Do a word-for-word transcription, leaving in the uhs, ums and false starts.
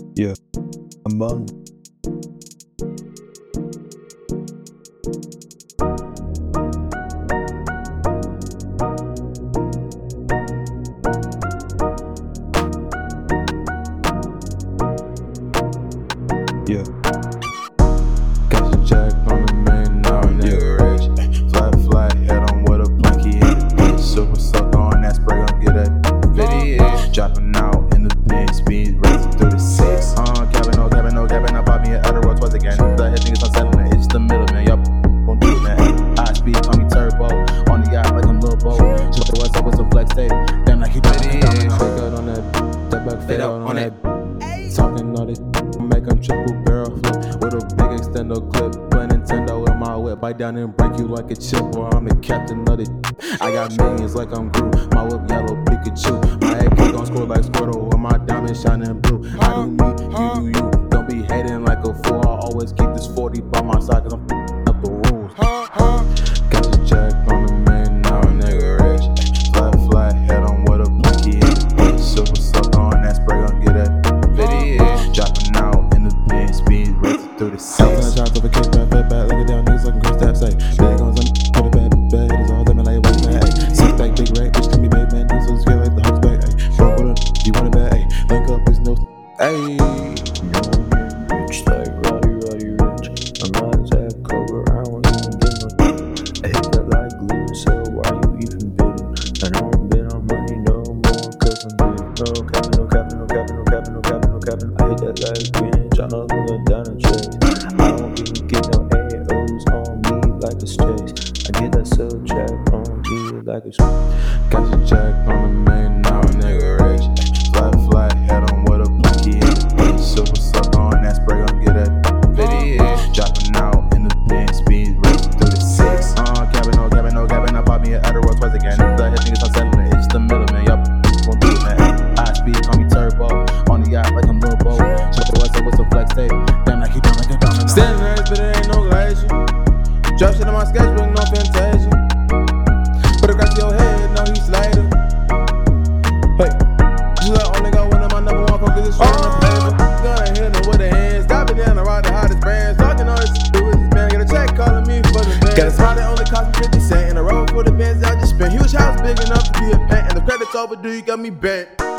Yeah, among yeah. Got your jack on the main, now a nigga rich. Flat, flat, head on with a planky in the bitch. Super sucker on that spray, gon' get that video. Dropping out in the bin, speed racing through the six. Uh, cabin, no cabin, no cabin. I pop me an Adderall twice again. The head niggas, I'm settling it, it's the middle, man. Y'all gon' do it, man. High speed, call me turbo. On the yacht like I'm Lil Bo. Just the what's up with some flex tape. Damn, like he put it in. Shake out on that, that back fade out on that. Talking all this, make them triple barrel flip with a big extendo clip. Play Nintendo with my whip, bite down and break you like a chip. Or I'm the captain of it. I got millions like I'm Groot. My whip yellow Pikachu. My head kick gon' score like Squirtle. With my diamond shining blue. I do me, you do you. Don't be hating like a fool. I always keep this forty by my side, cause I'm up the rules. Got your jack on the main, now a nigga rich. Flat, flat, head on with a planky in the bitch. Super sucker on that spray, gon' get that. Dropping out in the bin, speed racing through the six. I'm gonna drop up a kick back, fat back, look it down, niggas looking green steps, ayy. Big on some, put a bad bad, it's all them like what's man, ayy. Six stack, big rack, bitch, call me babe, man, niggas so scared like the Hawks back, ayy. Broke with a, you want it bad, ayy. Link up, it's no, ayy. Rich like Roddy, Roddy Rich. I'm not as that cover, I don't even get no. I hit that like glue, so why you even bidding? I don't bid on money no more, cause I'm big. No capping, no capping, no capping, no capping, no capping, no capping. I hit that like green, tryna look down the chest. I don't even get no A Os on me like a chase. I get that sub jack on me like a Got your jack on the main, now a nigga rich. Flat, flat, head on with a planky in the bitch. Super sucker on that spray, gon' get that video. Dropping out in the bin, speed racing through the six. Uh, cabin, no cabin, no cabin. I pop me an Adderall twice again. The head niggas, I'm settling it, it's the middle, man. Y'all gon' do it, man. High speed, call me turbo. On the yacht like I'm Lil Bo. Just the what's up with some flex tape. Damn, like he doing like a domino. Standing there, but it ain't no glacier. Drop shit in my sketchbook, no fantasia. Put it across your head, no he's later. Hey, just let only go one of my number one focus is strong on flavor. Gun hitting her with the hands, stop it down the ride the hottest brands. Talking all this shit with this man, get a check calling me for the man. Got a smile that only cost me fifty cents, and a roll for the bands I just spent. Huge house big enough to be a pant, and the credit's overdue, you got me bent.